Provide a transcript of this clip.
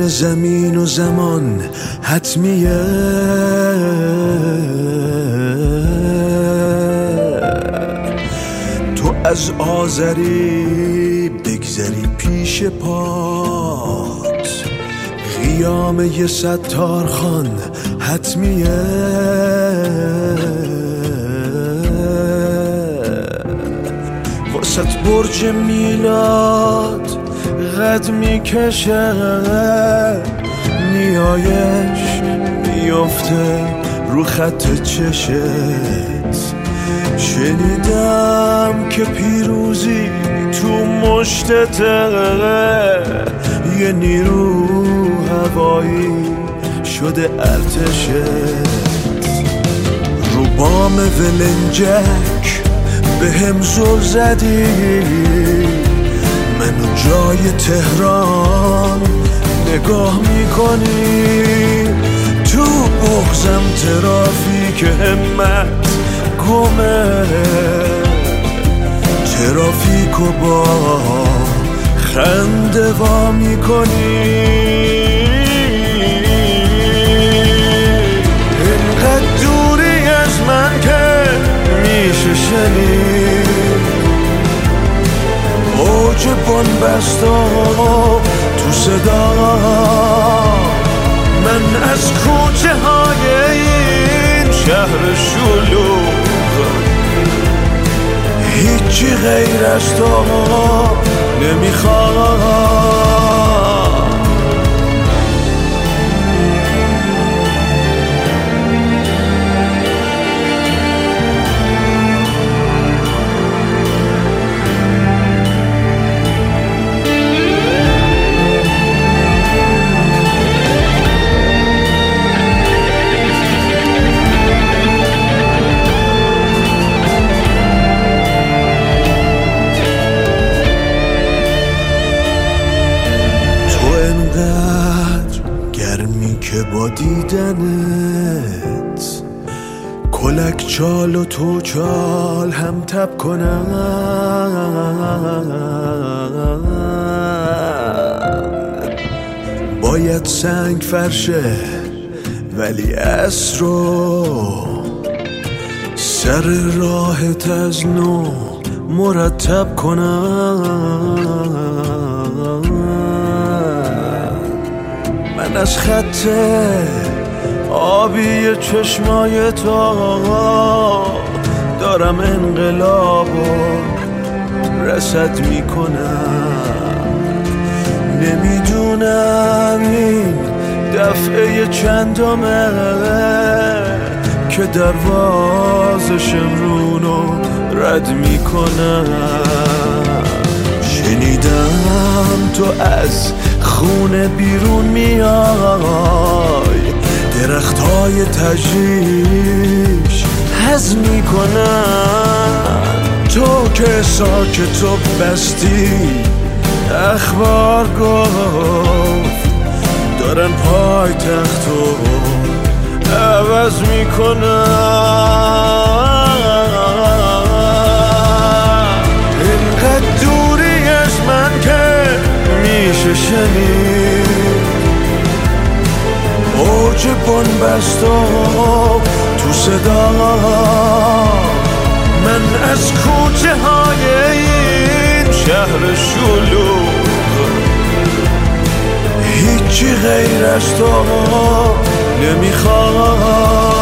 بین زمین و زمان حتمیه. تو از آذری بگذری پیش پات، قیام یه ستار خان حتمیه. واسط برج میلاد قد میکشه، نیایش میفته رو خط چشت. شنیدم که پیروزی تو مشتته، یه نیرو هوایی شده ارتشت. رو بام ولنجک به هم زل زدی، منو جای تهران نگاه میکنی. تو بغزم ترافیک همت گمه، ترافیکو با خنده وا میکنی. اینقدر دوری از من که میشه شنید اوج بنبستا تو صدا. من از کوچه های این شهر شلوغ هیچی غیر از تو نمیخوام. گرمی که با دیدنت کلک چال و تو چال هم تب کنن. باید سنگ فرشه ولی عصر رو سر راهت از نو مرتب کنن. من از خط آبی چشمای تو دارم انقلاب و رصد میکنم. نمیدونم این دفعه چندمه که دروازه شمرونو رد میکنم. شنیدم تو از خونه بیرون میای، درختای تجریش هضم میکنن. تو که ساکت و بستی اخبار گفت دارن پای تختو عوض میکنن. اینقدر دوری از من که میشه شنید اوج بنبستا تو صدا. من از کوچه های این شهر شلوغ هیچی غیر از تو نمیخوام.